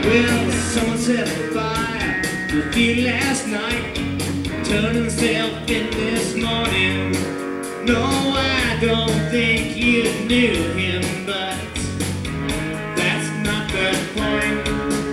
Well, someone set fire to the field last night, turned himself in this morning. No, I don't think you knew him, but that's not the point.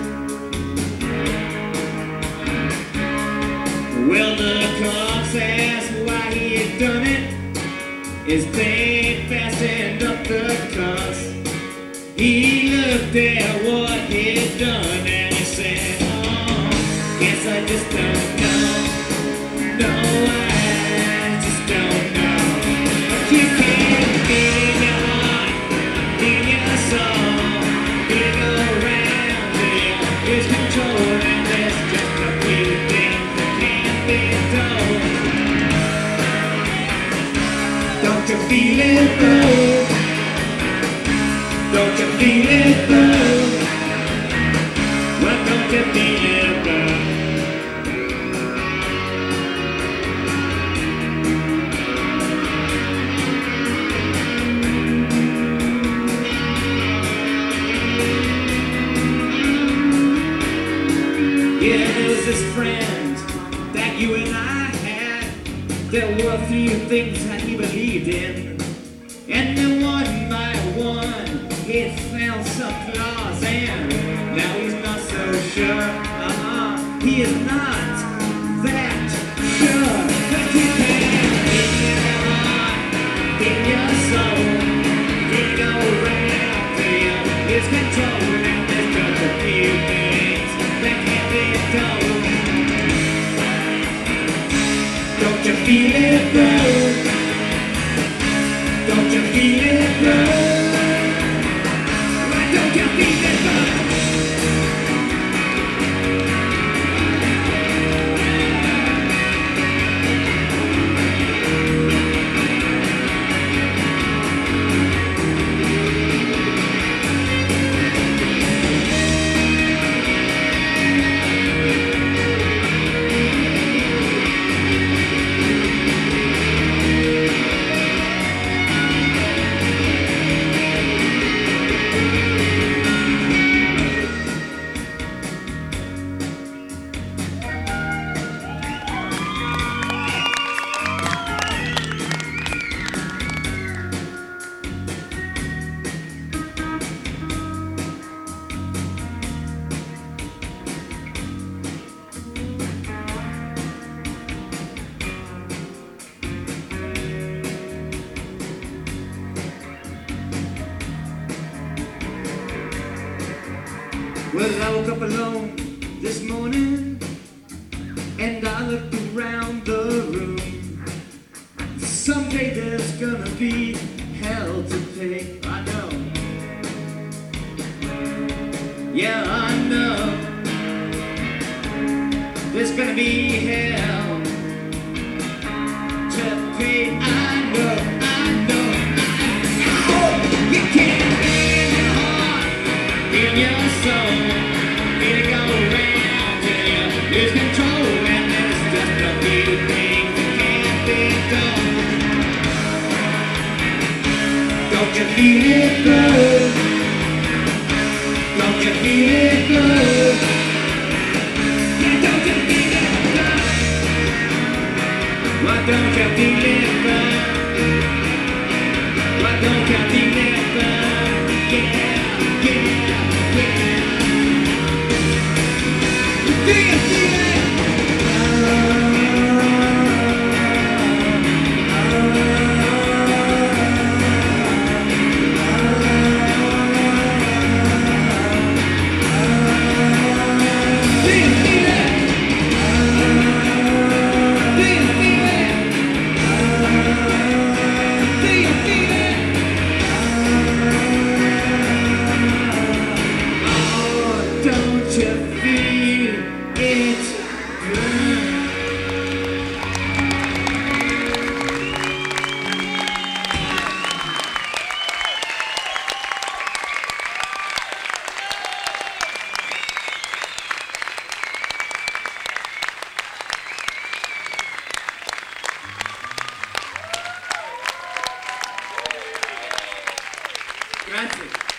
Well, the cops asked why he had done it, as they fastened up the cuffs. He looked at what he'd done and he said, oh, guess I just don't know. No, I just don't know. But you can't feel in your heart, in your soul. You go around till lose control, and there's just a few things that can't be told. Don't you feel it, though? Don't you feel it, though? Why don't you feel it, though? Yeah, there was this friend that you and I had. There were a few things that he believed in, and then one by one he found some flaws, and now he's not so sure. He is not that sure. But you can in your heart, in your soul, you go around till you lose control, and there's just a few things that can't be told. Don't you feel it, though? Don't you feel it, though? Don't you feel it, though? Well, I woke up alone this morning, and I looked around the room. Someday there's gonna be hell to pay, I know. Yeah, I know. There's gonna be hell to pay, I know, I know, I know. You can't in your heart, in your soul. Lose control, and there's just a few things that can't be done. Don't you feel it, though? Don't you feel it, though? Yeah, don't you feel it, though? Why don't you feel it, though? Why don't you feel it, though? Yeah, yeah, yeah. Do you feel it? Grazie.